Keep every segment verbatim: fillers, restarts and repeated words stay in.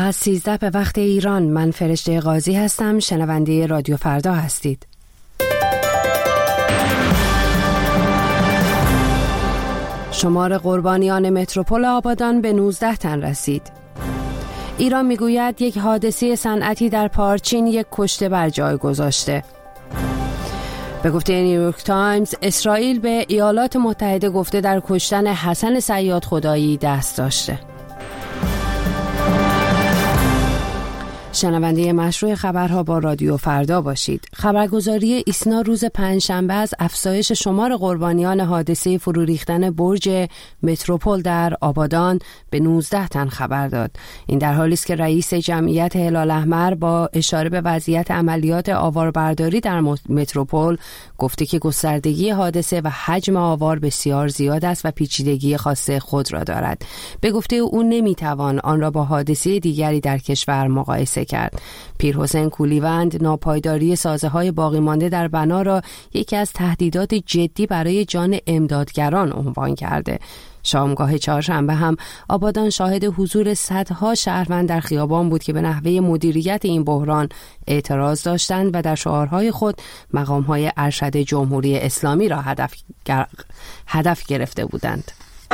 ساعت سیزده به وقت ایران. من فرشته قاضی هستم. شنونده رادیو فردا هستید. شمار قربانیان متروپول آبادان به نوزده تن رسید. ایران میگوید یک حادثه صنعتی در پارچین یک کشته بر جای گذاشته. به گفته نیویورک تایمز، اسرائیل به ایالات متحده گفته در کشتن حسن صیاد خدایی دست داشته. شنونده مشروع خبرها با رادیو فردا باشید. خبرگزاری ایسنا روز پنجشنبه از افزایش شمار قربانیان حادثه فرو ریختن برج متروپول در آبادان به نوزده تن خبر داد. این در حالی است که رئیس جمعیت هلال احمر با اشاره به وضعیت عملیات آواربرداری در متروپول گفته که گستردگی حادثه و حجم آوار بسیار زیاد است و پیچیدگی خاص خود را دارد. به گفته او نمیتوان آن را با حادثه دیگری در کشور مقایسه کرد. پیرحسین کولیوند ناپایداری سازه‌های باقی مانده در بنا را یکی از تهدیدات جدی برای جان امدادگران عنوان کرده. شامگاه چهارشنبه هم آبادان شاهد حضور صدها شهروند در خیابان بود که به نحوه مدیریت این بحران اعتراض داشتند و در شعارهای خود مقام‌های ارشد جمهوری اسلامی را هدف, گر... هدف گرفته بودند.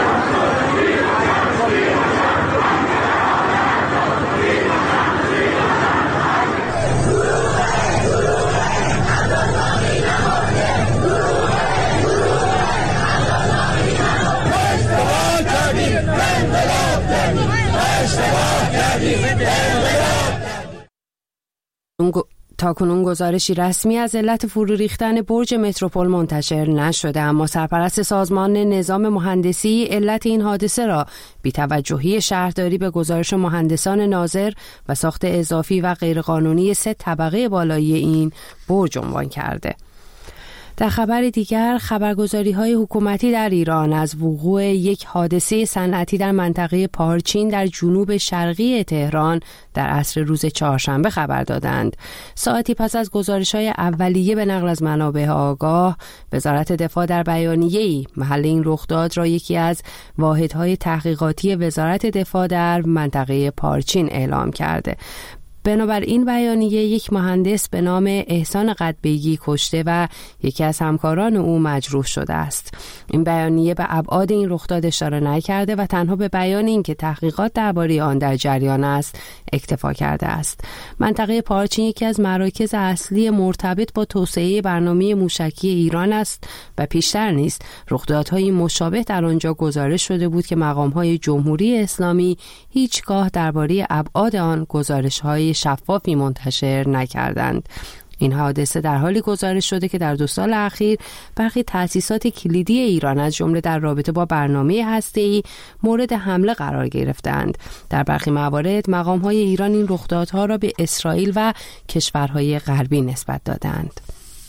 تاکنون گزارشی رسمی از علت فرو ریختن برج متروپول منتشر نشده، اما سرپرست سازمان نظام مهندسی علت این حادثه را بی‌توجهی شهرداری به گزارش مهندسان ناظر و ساخت اضافی و غیرقانونی سه طبقه بالایی این برج عنوان کرده. در خبر دیگر، خبرگزاری‌های حکومتی در ایران از وقوع یک حادثه صنعتی در منطقه پارچین در جنوب شرقی تهران در عصر روز چهارشنبه خبر دادند. ساعتی پس از گزارش‌های اولیه به نقل از منابع آگاه، وزارت دفاع در بیانیه‌ای محل این رخداد را یکی از واحدهای تحقیقاتی وزارت دفاع در منطقه پارچین اعلام کرده. بنابراین بیانیه یک مهندس به نام احسان قدبیگی کشته و یکی از همکاران او مجروح شده است. این بیانیه به ابعاد این رخداد اشاره نکرده و تنها به بیان اینکه تحقیقات درباره آن در جریان است اکتفا کرده است. منطقه پارچین یکی از مراکز اصلی مرتبط با توسعه برنامه موشکی ایران است و پیشتر نیز رخدادهای مشابه در آنجا گزارش شده بود که مقام‌های جمهوری اسلامی هیچگاه درباره ابعاد آن گزارش‌های شفافی منتشر نکردند. این حادثه در حالی گزارش شده که در دو سال اخیر برخی تأسیسات کلیدی ایران از جمله در رابطه با برنامه هسته‌ای مورد حمله قرار گرفتند. در برخی موارد مقام‌های ایران این رخدادها را به اسرائیل و کشورهای غربی نسبت دادند.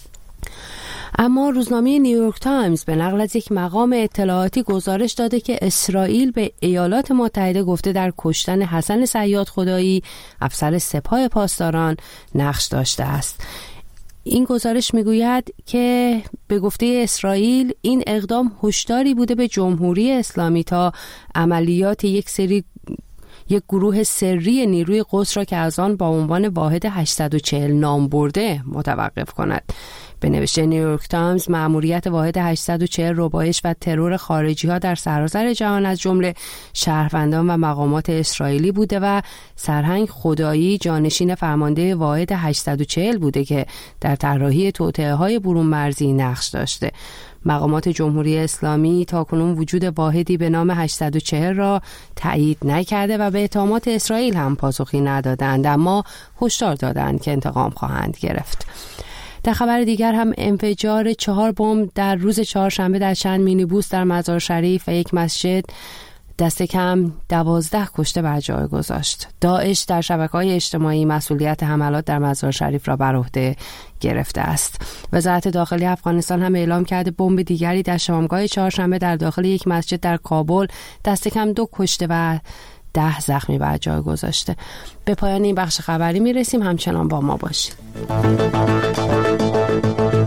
اما روزنامه نیویورک تایمز به نقل از یک مقام اطلاعاتی گزارش داده که اسرائیل به ایالات متحده گفته در کشتن حسن صیاد خدایی افسر سپاه پاسداران نقش داشته است. این گزارش میگوید که به گفته اسرائیل این اقدام هشداری بوده به جمهوری اسلامی تا عملیات یک سری یک گروه سری نیروی قدس را که از آن با عنوان واحد هشتصد و چهل نام برده متوقف کند. به نوشته نیویورک تایمز، مأموریت واحد هشتصد و چهل ربایش و ترور خارجی ها در سراسر جهان از جمله شهروندان و مقامات اسرائیلی بوده و سرهنگ خدایی جانشین فرمانده واحد هشتصد و چهل بوده که در طراحی توطئه های برون مرزی نقش داشته. مقامات جمهوری اسلامی تاکنون وجود واحدی به نام هشتصد و چهل را تایید نکرده و به اتهامات اسرائیل هم پاسخی ندادند، اما هشدار دادند که انتقام خواهند گرفت. در خبر دیگر هم انفجار چهار بمب در روز چهارشنبه در چند مینیبوس در مزار شریف و یک مسجد دست کم دوازده کشته بر جای گذاشت. داعش در شبکه‌های اجتماعی مسئولیت حملات در مزار شریف را بر عهده گرفته است. وزارت داخلی افغانستان هم اعلام کرده بمب دیگری در شامگاه چهارشنبه در داخل یک مسجد در کابل دست کم دو کشته و ده زخمی بر جای گذاشته. به پایان این بخش خبری میرسیم. همچنان با ما باشید.